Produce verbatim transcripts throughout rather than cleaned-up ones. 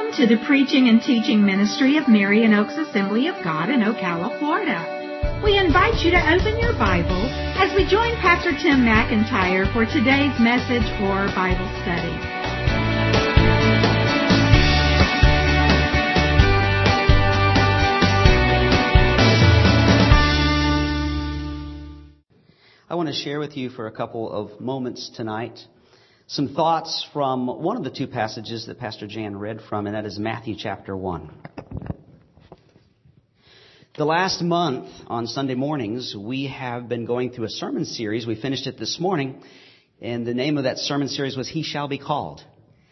Welcome to the preaching and teaching ministry of Marion Oaks Assembly of God in Ocala, Florida. We invite you to open your Bible as we join Pastor Tim McIntyre for today's message or Bible study. I want to share with you for a couple of moments tonight some thoughts from one of the two passages that Pastor Jan read from, and that is Matthew chapter one. The last month on Sunday mornings, we have been going through a sermon series. We finished it this morning, and the name of that sermon series was He Shall Be Called.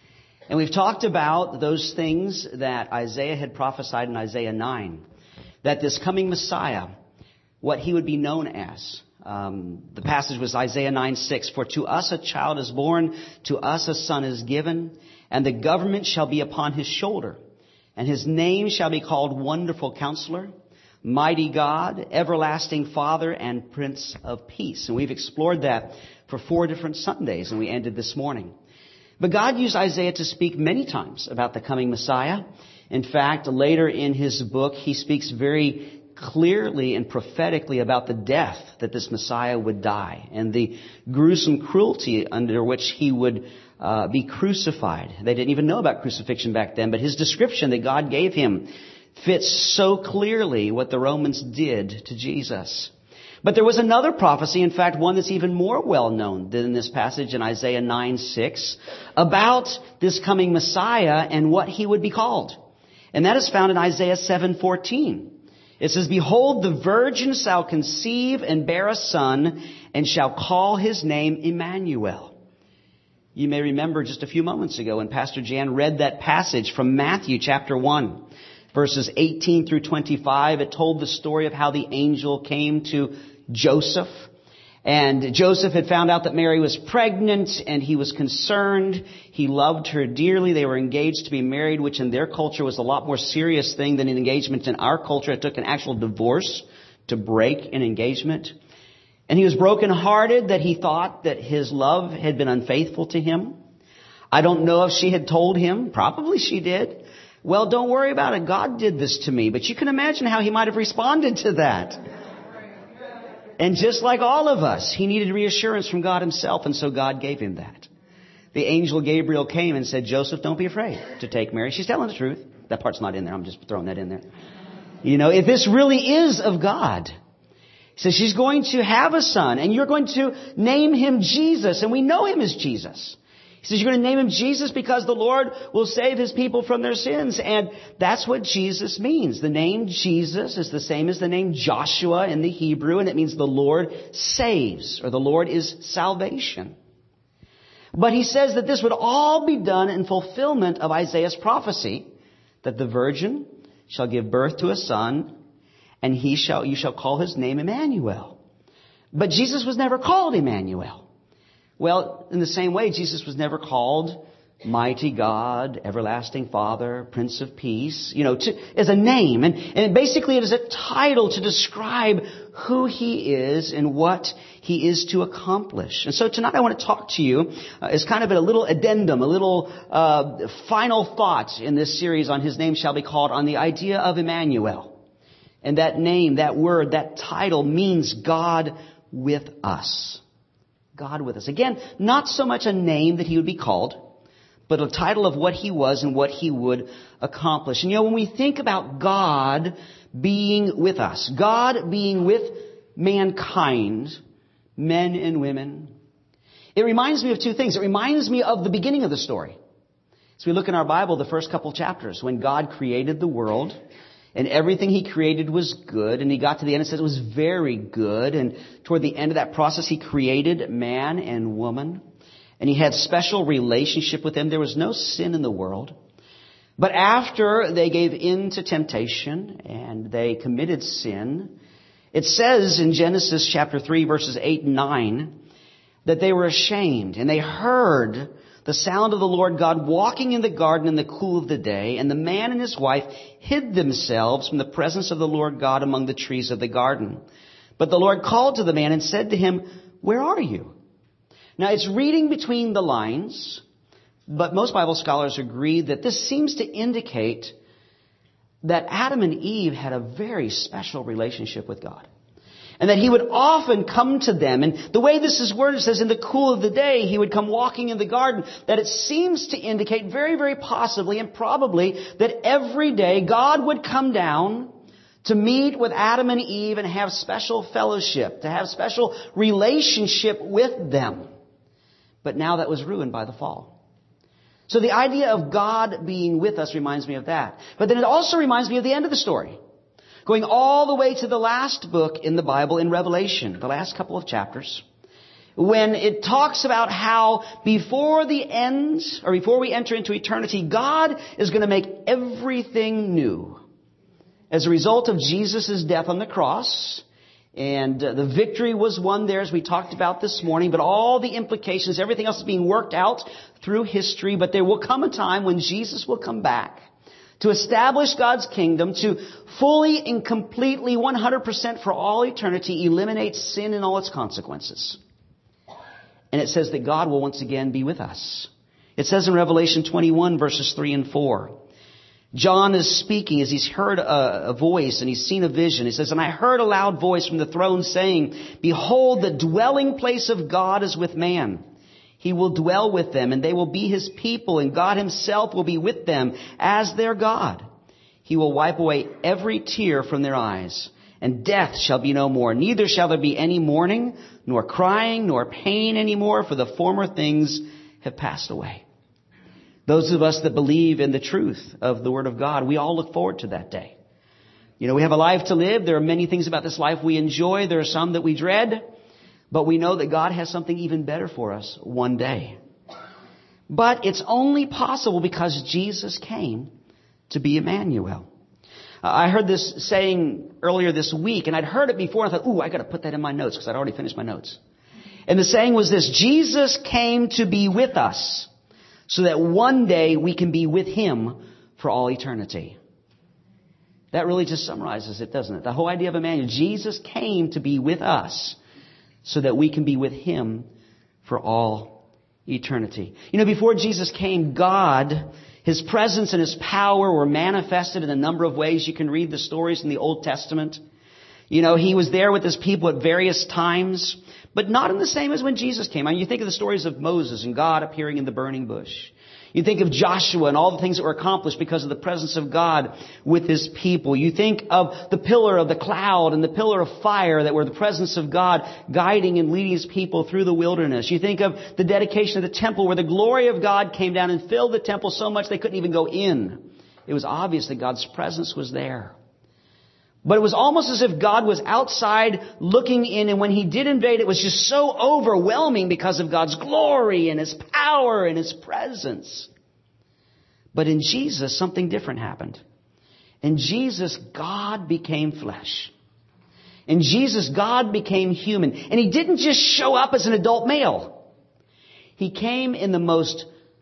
And we've talked about those things that Isaiah had prophesied in Isaiah nine, that this coming Messiah, what he would be known as. Um, the passage was Isaiah nine six. For to us a child is born, to us a son is given, and the government shall be upon his shoulder. And his name shall be called Wonderful Counselor, Mighty God, Everlasting Father, and Prince of Peace. And we've explored that for four different Sundays, and we ended this morning. But God used Isaiah to speak many times about the coming Messiah. In fact, later in his book, he speaks very clearly and prophetically about the death that this Messiah would die and the gruesome cruelty under which he would uh, be crucified. They didn't even know about crucifixion back then, but his description that God gave him fits so clearly what the Romans did to Jesus. But there was another prophecy, in fact, one that's even more well known than this passage in Isaiah nine six, about this coming Messiah and what he would be called. And that is found in Isaiah seven fourteen. It says, Behold, the virgin shall conceive and bear a son, and shall call his name Emmanuel. You may remember just a few moments ago when Pastor Jan read that passage from Matthew chapter one, verses eighteen through twenty-five. It told the story of how the angel came to Joseph. And Joseph had found out that Mary was pregnant, and he was concerned. He loved her dearly. They were engaged to be married, which in their culture was a lot more serious thing than an engagement in our culture. It took an actual divorce to break an engagement. And he was brokenhearted that he thought that his love had been unfaithful to him. I don't know if she had told him. Probably she did. Well, don't worry about it. God did this to me. But you can imagine how he might have responded to that. And just like all of us, he needed reassurance from God himself, and so God gave him that. The angel Gabriel came and said, Joseph, don't be afraid to take Mary. She's telling the truth. That part's not in there. I'm just throwing that in there. You know, if this really is of God, he says she's going to have a son, and you're going to name him Jesus, and we know him as Jesus. He says you're going to name him Jesus because the Lord will save his people from their sins. And that's what Jesus means. The name Jesus is the same as the name Joshua in the Hebrew, and it means the Lord saves, or the Lord is salvation. But he says that this would all be done in fulfillment of Isaiah's prophecy, that the virgin shall give birth to a son, and he shall you shall call his name Emmanuel. But Jesus was never called Emmanuel. Well, in the same way, Jesus was never called Mighty God, Everlasting Father, Prince of Peace, you know, to, as a name. And, and basically it is a title to describe who he is and what he is to accomplish. And so tonight I want to talk to you uh, as kind of a little addendum, a little uh, final thought in this series on His Name Shall Be Called, on the idea of Emmanuel. And that name, that word, that title means God with us. God with us. Again, not so much a name that he would be called, but a title of what he was and what he would accomplish. And you know, when we think about God being with us, God being with mankind, men and women, it reminds me of two things. It reminds me of the beginning of the story. As we look in our Bible, the first couple chapters, when God created the world, and everything he created was good. And he got to the end and said it was very good. And toward the end of that process, he created man and woman. And he had special relationship with them. There was no sin in the world. But after they gave in to temptation and they committed sin, it says in Genesis chapter three, verses eight and nine, that they were ashamed. And they heard the sound of the Lord God walking in the garden in the cool of the day, and the man and his wife hid themselves from the presence of the Lord God among the trees of the garden. But the Lord called to the man and said to him, Where are you? Now it's reading between the lines, But most Bible scholars agree that this seems to indicate that Adam and Eve had a very special relationship with God. And that He would often come to them. And the way this is worded says, in the cool of the day, He would come walking in the garden. That it seems to indicate very, very possibly and probably that every day God would come down to meet with Adam and Eve and have special fellowship, to have special relationship with them. But now that was ruined by the fall. So the idea of God being with us reminds me of that. But then it also reminds me of the end of the story. Going all the way to the last book in the Bible, in Revelation, the last couple of chapters, when it talks about how before the end, or before we enter into eternity, God is going to make everything new. As a result of Jesus' death on the cross, and uh, the victory was won there, as we talked about this morning, but all the implications, everything else is being worked out through history. But there will come a time when Jesus will come back to establish God's kingdom, to fully and completely, one hundred percent for all eternity, eliminate sin and all its consequences. And it says that God will once again be with us. It says in Revelation twenty-one, verses three and four, John is speaking as he's heard a, a voice and he's seen a vision. He says, "And I heard a loud voice from the throne saying, 'Behold, the dwelling place of God is with man. He will dwell with them, and they will be His people, and God Himself will be with them as their God. He will wipe away every tear from their eyes, and death shall be no more. Neither shall there be any mourning, nor crying, nor pain anymore, for the former things have passed away.'" Those of us that believe in the truth of the Word of God, we all look forward to that day. You know, we have a life to live. There are many things about this life we enjoy. There are some that we dread. But we know that God has something even better for us one day. But it's only possible because Jesus came to be Emmanuel. Uh, I heard this saying earlier this week, and I'd heard it before. And I thought, ooh, I got to put that in my notes because I'd already finished my notes. And the saying was this: Jesus came to be with us so that one day we can be with Him for all eternity. That really just summarizes it, doesn't it? The whole idea of Emmanuel. Jesus came to be with us so that we can be with Him for all eternity. You know, before Jesus came, God, His presence and His power were manifested in a number of ways. You can read the stories in the Old Testament. You know, He was there with His people at various times, but not in the same as when Jesus came. I mean, you think of the stories of Moses and God appearing in the burning bush. You think of Joshua and all the things that were accomplished because of the presence of God with His people. You think of the pillar of the cloud and the pillar of fire that were the presence of God guiding and leading His people through the wilderness. You think of the dedication of the temple where the glory of God came down and filled the temple so much they couldn't even go in. It was obvious that God's presence was there. But it was almost as if God was outside looking in, and when He did invade, it was just so overwhelming because of God's glory and His power and His presence. But in Jesus, something different happened. In Jesus, God became flesh. In Jesus, God became human. And He didn't just show up as an adult male. He came in the most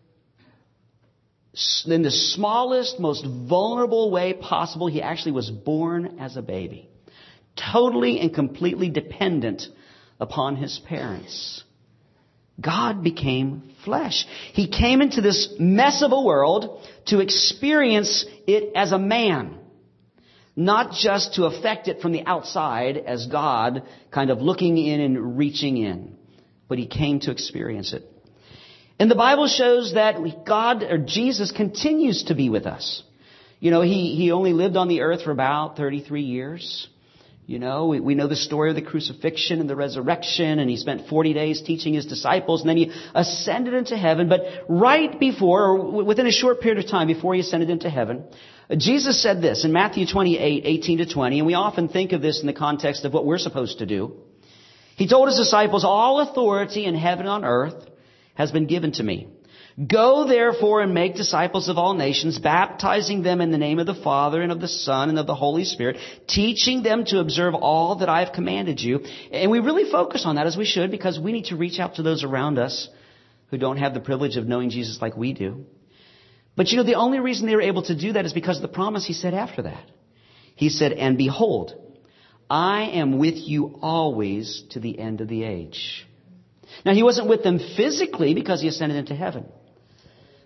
in the smallest, most vulnerable way possible. He actually was born as a baby, totally and completely dependent upon His parents. God became flesh. He came into this mess of a world to experience it as a man, not just to affect it from the outside as God kind of looking in and reaching in, but He came to experience it. And the Bible shows that God, or Jesus, continues to be with us. You know, He, he only lived on the earth for about thirty-three years. You know, we, we know the story of the crucifixion and the resurrection, and He spent forty days teaching His disciples, and then He ascended into heaven. But right before, or within a short period of time before He ascended into heaven, Jesus said this in Matthew twenty-eight, eighteen to twenty, and we often think of this in the context of what we're supposed to do. He told His disciples, "All authority in heaven and on earth has been given to me. Go therefore and make disciples of all nations, baptizing them in the name of the Father and of the Son and of the Holy Spirit, teaching them to observe all that I have commanded you." And we really focus on that, as we should, because we need to reach out to those around us who don't have the privilege of knowing Jesus like we do. But you know, the only reason they were able to do that is because of the promise He said after that. He said, "And behold, I am with you always to the end of the age." Now, He wasn't with them physically because He ascended into heaven.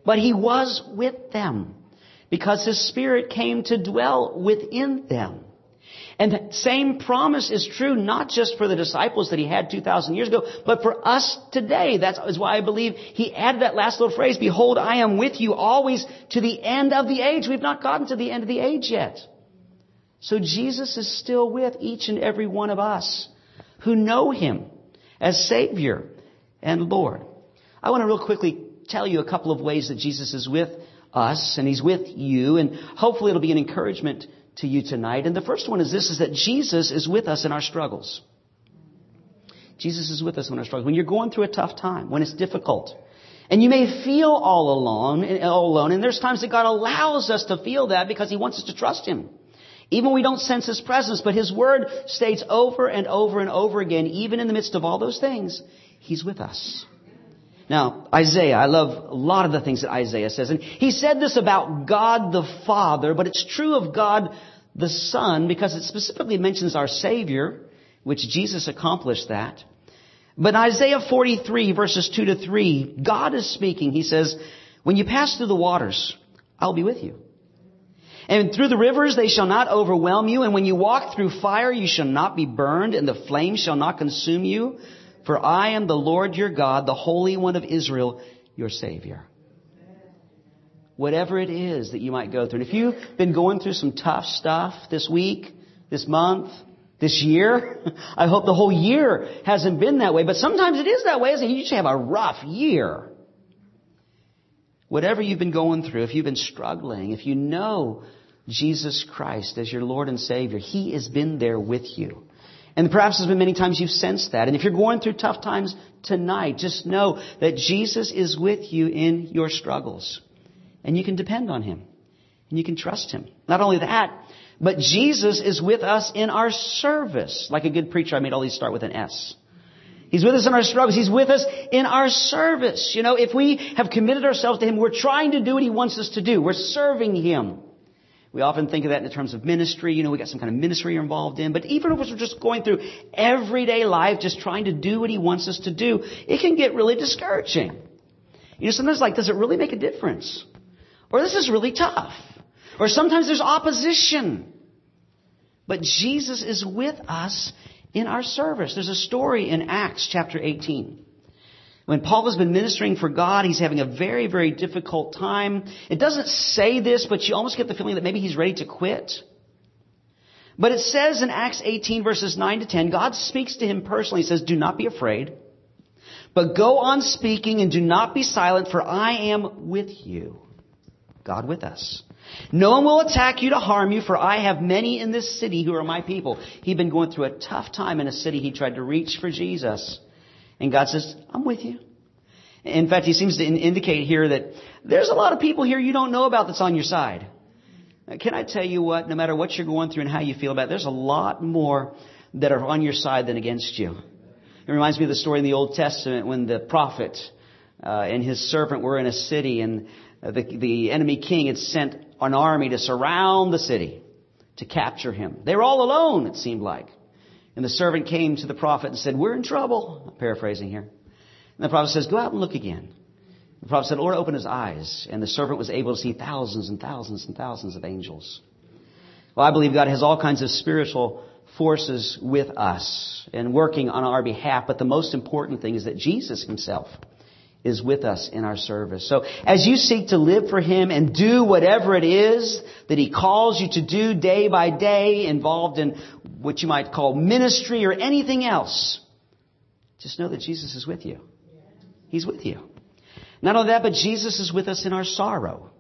but He was with them because His Spirit came to dwell within them. And the same promise is true not just for the disciples that He had two thousand years ago, but for us today. That is why I believe He added that last little phrase, behold, I am with you always to the end of the age. We've not gotten to the end of the age yet. So Jesus is still with each and every one of us who know Him as Savior and Lord. I want to real quickly tell you a couple of ways that Jesus is with us and He's with you, and hopefully it'll be an encouragement to you tonight. And the first one is this, is that Jesus is with us in our struggles. Jesus is with us in our struggles. When you're going through a tough time, when it's difficult, and you may feel all alone, all alone, and there's times that God allows us to feel that because He wants us to trust Him. Even when we don't sense His presence, but His Word states over and over and over again, even in the midst of all those things, He's with us. Now, Isaiah, I love a lot of the things that Isaiah says. And he said this about God the Father, but it's true of God the Son because it specifically mentions our Savior, which Jesus accomplished that. But Isaiah forty-three, verses two to three, God is speaking. He says, when you pass through the waters, I'll be with you. And through the rivers, they shall not overwhelm you. And when you walk through fire, you shall not be burned, and the flames shall not consume you. For I am the Lord your God, the Holy One of Israel, your Savior. Whatever it is that you might go through. And if you've been going through some tough stuff this week, this month, this year, I hope the whole year hasn't been that way. But sometimes it is that way, isn't it? You usually have a rough year. Whatever you've been going through, if you've been struggling, if you know Jesus Christ as your Lord and Savior, He has been there with you. And perhaps there's been many times you've sensed that. And if you're going through tough times tonight, just know that Jesus is with you in your struggles. And you can depend on Him. And you can trust Him. Not only that, but Jesus is with us in our service. Like a good preacher, I made all these start with an S. He's with us in our struggles. He's with us in our service. You know, if we have committed ourselves to Him, we're trying to do what He wants us to do. We're serving Him. We often think of that in terms of ministry. You know, we got some kind of ministry you're involved in. But even if we're just going through everyday life, just trying to do what He wants us to do, it can get really discouraging. You know, sometimes like, does it really make a difference? Or this is really tough. Or sometimes there's opposition. But Jesus is with us in our service. There's a story in Acts chapter eighteen. When Paul has been ministering for God, he's having a very, very difficult time. It doesn't say this, but you almost get the feeling that maybe he's ready to quit. But it says in Acts eighteen, verses nine to ten, God speaks to him personally. He says, do not be afraid, but go on speaking and do not be silent, for I am with you. God with us. No one will attack you to harm you, for I have many in this city who are my people. He'd been going through a tough time in a city. He tried to reach for Jesus. And God says, I'm with you. In fact, He seems to indicate here that there's a lot of people here you don't know about that's on your side. Can I tell you what? No matter what you're going through and how you feel about it, there's a lot more that are on your side than against you. It reminds me of the story in the Old Testament when the prophet uh, and his servant were in a city, and the, the enemy king had sent an army to surround the city to capture him. They were all alone, it seemed like. And the servant came to the prophet and said, we're in trouble. I'm paraphrasing here. And the prophet says, go out and look again. The prophet said, Lord, open his eyes. And the servant was able to see thousands and thousands and thousands of angels. Well, I believe God has all kinds of spiritual forces with us and working on our behalf. But the most important thing is that Jesus Himself is with us in our service. So as you seek to live for Him and do whatever it is that He calls you to do day by day, involved in what you might call ministry or anything else, just know that Jesus is with you. He's with you. Not only that, but Jesus is with us in our sorrow.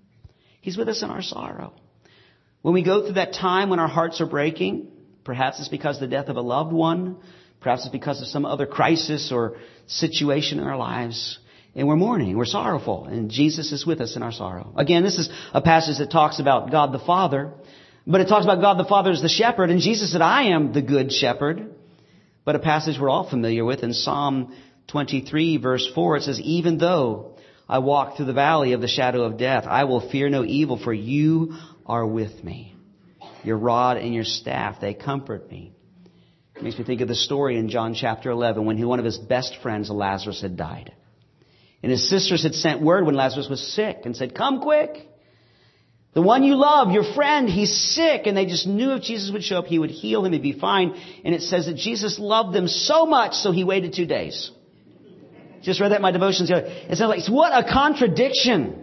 He's with us in our sorrow. When we go through that time when our hearts are breaking, perhaps it's because of the death of a loved one, perhaps it's because of some other crisis or situation in our lives, and we're mourning, we're sorrowful, and Jesus is with us in our sorrow. Again, this is a passage that talks about God the Father, but it talks about God the Father as the shepherd, and Jesus said, I am the good shepherd. But a passage we're all familiar with in Psalm twenty-three, verse four, it says, even though I walk through the valley of the shadow of death, I will fear no evil, for you are with me. Your rod and your staff, they comfort me. It makes me think of the story in John chapter eleven when one of his best friends, Lazarus, had died. And his sisters had sent word when Lazarus was sick and said, come quick. The one you love, your friend, he's sick. And they just knew if Jesus would show up, he would heal him, he'd be fine. And it says that Jesus loved them so much, so he waited two days. Just read that in my devotions. It sounds like, what a contradiction.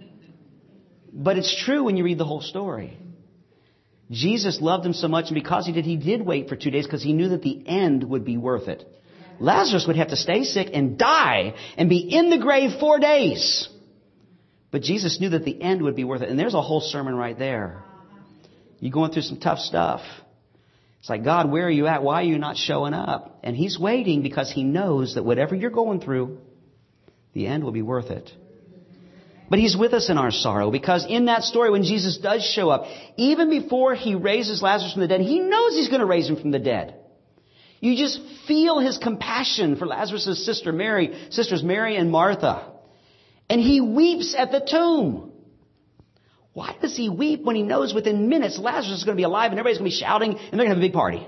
But it's true when you read the whole story. Jesus loved them so much, and because he did, he did wait for two days because he knew that the end would be worth it. Lazarus would have to stay sick and die and be in the grave four days. But Jesus knew that the end would be worth it. And there's a whole sermon right there. You're going through some tough stuff. It's like, God, where are you at? Why are you not showing up? And he's waiting because he knows that whatever you're going through, the end will be worth it. But he's with us in our sorrow, because in that story, when Jesus does show up, even before he raises Lazarus from the dead, he knows he's going to raise him from the dead. You just feel his compassion for Lazarus' sister Mary, sisters Mary and Martha. And he weeps at the tomb. Why does he weep when he knows within minutes Lazarus is going to be alive and everybody's going to be shouting and they're going to have a big party?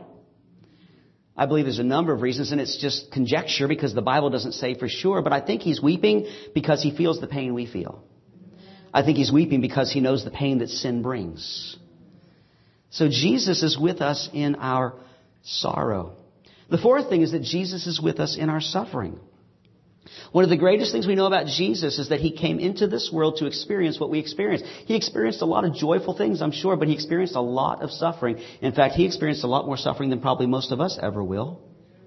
I believe there's a number of reasons, and it's just conjecture because the Bible doesn't say for sure. But I think he's weeping because he feels the pain we feel. I think he's weeping because he knows the pain that sin brings. So Jesus is with us in our sorrow. The fourth thing is that Jesus is with us in our suffering. One of the greatest things we know about Jesus is that he came into this world to experience what we experience. He experienced a lot of joyful things, I'm sure, but he experienced a lot of suffering. In fact, he experienced a lot more suffering than probably most of us ever will.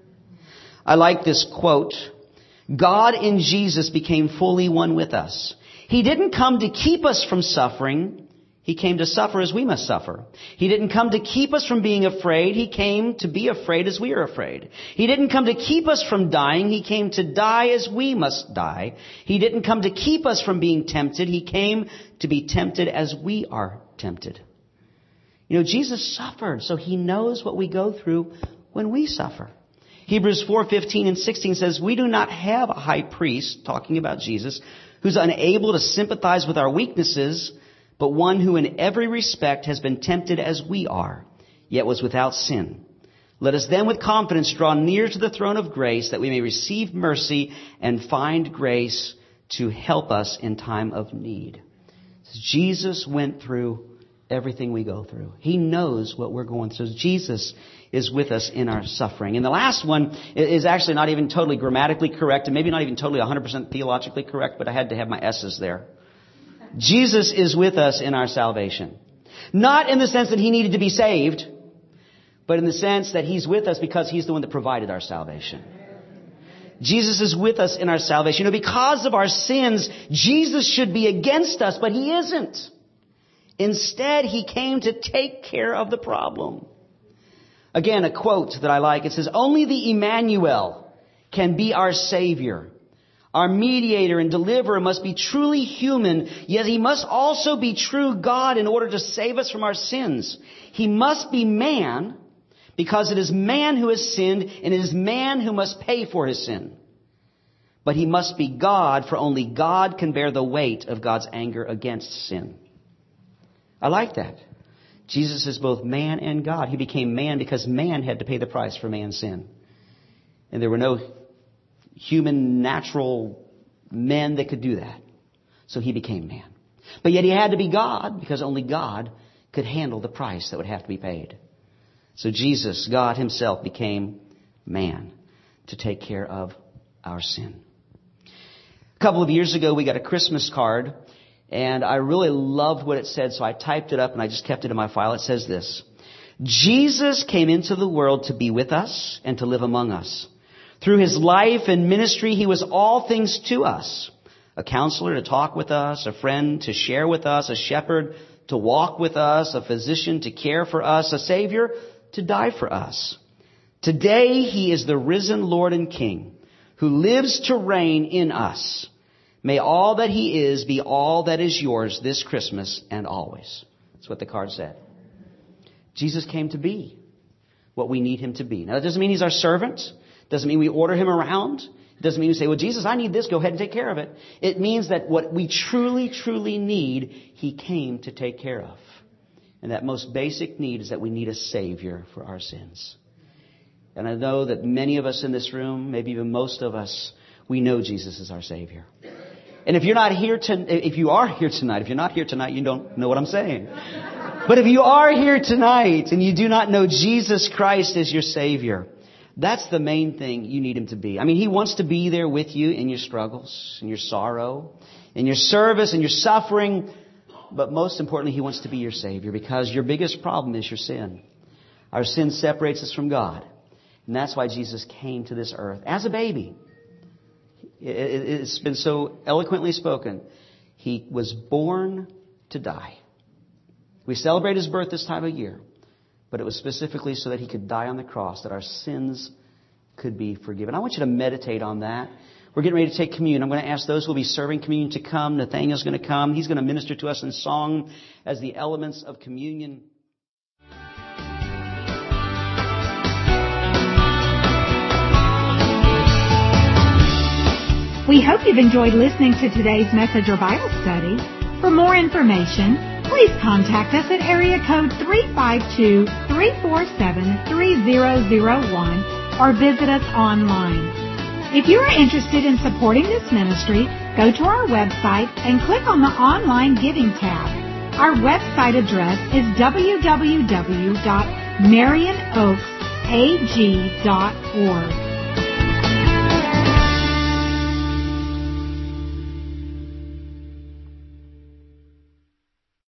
I like this quote. God in Jesus became fully one with us. He didn't come to keep us from suffering. He came to suffer as we must suffer. He didn't come to keep us from being afraid. He came to be afraid as we are afraid. He didn't come to keep us from dying. He came to die as we must die. He didn't come to keep us from being tempted. He came to be tempted as we are tempted. You know, Jesus suffered, so he knows what we go through when we suffer. Hebrews four fifteen and sixteen says, we do not have a high priest, talking about Jesus, who's unable to sympathize with our weaknesses, but one who in every respect has been tempted as we are, yet was without sin. Let us then with confidence draw near to the throne of grace, that we may receive mercy and find grace to help us in time of need. Jesus went through everything we go through. He knows what we're going through. Jesus is with us in our suffering. And the last one is actually not even totally grammatically correct, and maybe not even totally one hundred percent theologically correct, but I had to have my S's there. Jesus is with us in our salvation. Not in the sense that he needed to be saved, but in the sense that he's with us because he's the one that provided our salvation. Jesus is with us in our salvation. You know, because of our sins, Jesus should be against us, but he isn't. Instead, he came to take care of the problem. Again, a quote that I like. It says, only the Emmanuel can be our Savior. Our mediator and deliverer must be truly human, yet he must also be true God in order to save us from our sins. He must be man because it is man who has sinned, and it is man who must pay for his sin. But he must be God, for only God can bear the weight of God's anger against sin. I like that. Jesus is both man and God. He became man because man had to pay the price for man's sin. And there were no human, natural men that could do that. So he became man. But yet he had to be God because only God could handle the price that would have to be paid. So Jesus, God himself, became man to take care of our sin. A couple of years ago, we got a Christmas card, and I really loved what it said, so I typed it up and I just kept it in my file. It says this: Jesus came into the world to be with us and to live among us. Through his life and ministry, he was all things to us. A counselor to talk with us, a friend to share with us, a shepherd to walk with us, a physician to care for us, a savior to die for us. Today, he is the risen Lord and King who lives to reign in us. May all that he is be all that is yours this Christmas and always. That's what the card said. Jesus came to be what we need him to be. Now, that doesn't mean he's our servant. Doesn't mean we order him around. It doesn't mean we say, well, Jesus, I need this. Go ahead and take care of it. It means that what we truly, truly need, he came to take care of. And that most basic need is that we need a Savior for our sins. And I know that many of us in this room, maybe even most of us, we know Jesus is our Savior. And if you're not here to, if you are here tonight, if you're not here tonight, you don't know what I'm saying. But if you are here tonight and you do not know Jesus Christ as your Savior, that's the main thing you need Him to be. I mean, He wants to be there with you in your struggles, in your sorrow, in your service, in your suffering. But most importantly, He wants to be your Savior, because your biggest problem is your sin. Our sin separates us from God. And that's why Jesus came to this earth as a baby. It's been so eloquently spoken. He was born to die. We celebrate His birth this time of year, but it was specifically so that He could die on the cross, that our sins could be forgiven. I want you to meditate on that. We're getting ready to take communion. I'm going to ask those who will be serving communion to come. Nathaniel's going to come. He's going to minister to us in song as the elements of communion. We hope you've enjoyed listening to today's message or Bible study. For more information, please contact us at area code three five two, three four seven, three zero zero one or visit us online. If you are interested in supporting this ministry, go to our website and click on the Online Giving tab. Our website address is w w w dot marion oaks a g dot org.